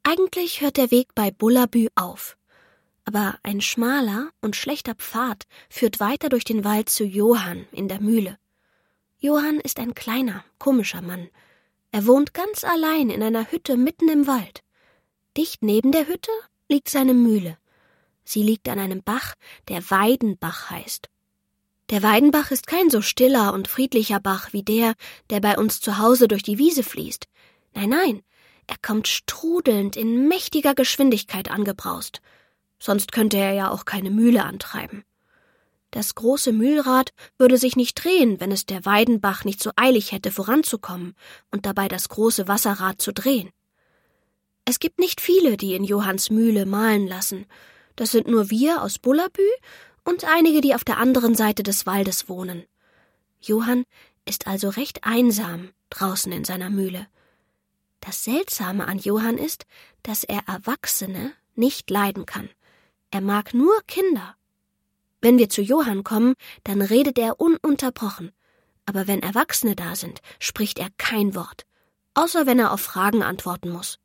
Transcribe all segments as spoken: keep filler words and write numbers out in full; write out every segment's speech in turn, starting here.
Eigentlich hört der Weg bei Bullabü auf. Aber ein schmaler und schlechter Pfad führt weiter durch den Wald zu Johann in der Mühle. Johann ist ein kleiner, komischer Mann. Er wohnt ganz allein in einer Hütte mitten im Wald. Dicht neben der Hütte liegt seine Mühle. Sie liegt an einem Bach, der Weidenbach heißt. Der Weidenbach ist kein so stiller und friedlicher Bach wie der, der bei uns zu Hause durch die Wiese fließt. Nein, nein, er kommt strudelnd in mächtiger Geschwindigkeit angebraust. Sonst könnte er ja auch keine Mühle antreiben. Das große Mühlrad würde sich nicht drehen, wenn es der Weidenbach nicht so eilig hätte, voranzukommen und dabei das große Wasserrad zu drehen. Es gibt nicht viele, die in Johanns Mühle mahlen lassen. Das sind nur wir aus Bullabü und einige, die auf der anderen Seite des Waldes wohnen. Johann ist also recht einsam draußen in seiner Mühle. Das Seltsame an Johann ist, dass er Erwachsene nicht leiden kann. Er mag nur Kinder. Wenn wir zu Johann kommen, dann redet er ununterbrochen. Aber wenn Erwachsene da sind, spricht er kein Wort, außer wenn er auf Fragen antworten muss.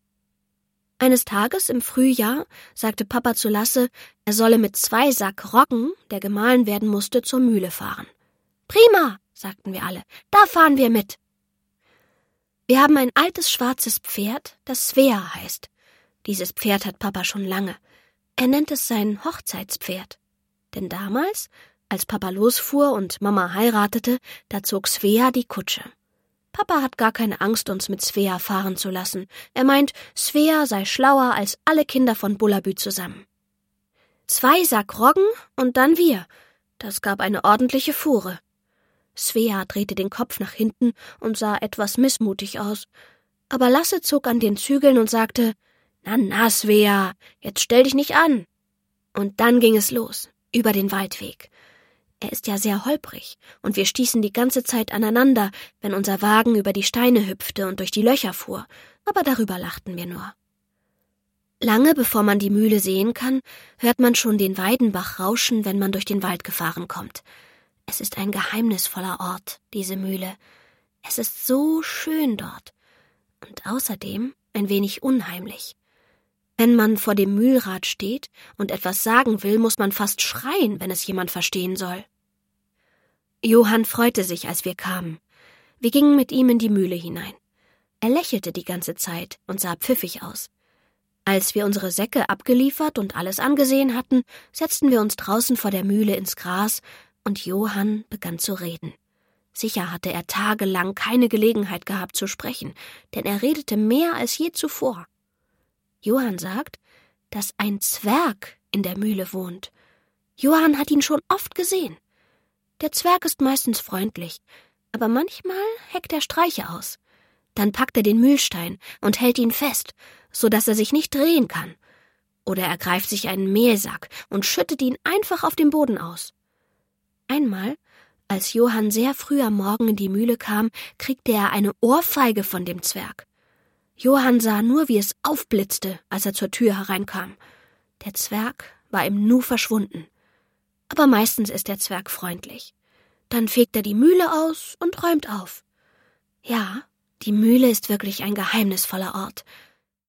Eines Tages im Frühjahr sagte Papa zu Lasse, er solle mit zwei Sack Roggen, der gemahlen werden musste, zur Mühle fahren. »Prima«, sagten wir alle, »da fahren wir mit.« Wir haben ein altes schwarzes Pferd, das Svea heißt. Dieses Pferd hat Papa schon lange. Er nennt es sein Hochzeitspferd. Denn damals, als Papa losfuhr und Mama heiratete, da zog Svea die Kutsche. Papa hat gar keine Angst, uns mit Svea fahren zu lassen. Er meint, Svea sei schlauer als alle Kinder von Bullabü zusammen. Zwei Sack Roggen und dann wir. Das gab eine ordentliche Fuhre. Svea drehte den Kopf nach hinten und sah etwas missmutig aus. Aber Lasse zog an den Zügeln und sagte, »Na, na, Svea, jetzt stell dich nicht an.« Und dann ging es los. Über den Waldweg. Er ist ja sehr holprig, und wir stießen die ganze Zeit aneinander, wenn unser Wagen über die Steine hüpfte und durch die Löcher fuhr, aber darüber lachten wir nur. Lange bevor man die Mühle sehen kann, hört man schon den Weidenbach rauschen, wenn man durch den Wald gefahren kommt. Es ist ein geheimnisvoller Ort, diese Mühle. Es ist so schön dort und außerdem ein wenig unheimlich. Wenn man vor dem Mühlrad steht und etwas sagen will, muss man fast schreien, wenn es jemand verstehen soll. Johann freute sich, als wir kamen. Wir gingen mit ihm in die Mühle hinein. Er lächelte die ganze Zeit und sah pfiffig aus. Als wir unsere Säcke abgeliefert und alles angesehen hatten, setzten wir uns draußen vor der Mühle ins Gras und Johann begann zu reden. Sicher hatte er tagelang keine Gelegenheit gehabt zu sprechen, denn er redete mehr als je zuvor. Johann sagt, dass ein Zwerg in der Mühle wohnt. Johann hat ihn schon oft gesehen. Der Zwerg ist meistens freundlich, aber manchmal heckt er Streiche aus. Dann packt er den Mühlstein und hält ihn fest, so dass er sich nicht drehen kann. Oder er greift sich einen Mehlsack und schüttet ihn einfach auf den Boden aus. Einmal, als Johann sehr früh am Morgen in die Mühle kam, kriegte er eine Ohrfeige von dem Zwerg. Johann sah nur, wie es aufblitzte, als er zur Tür hereinkam. Der Zwerg war im Nu verschwunden. Aber meistens ist der Zwerg freundlich. Dann fegt er die Mühle aus und räumt auf. Ja, die Mühle ist wirklich ein geheimnisvoller Ort.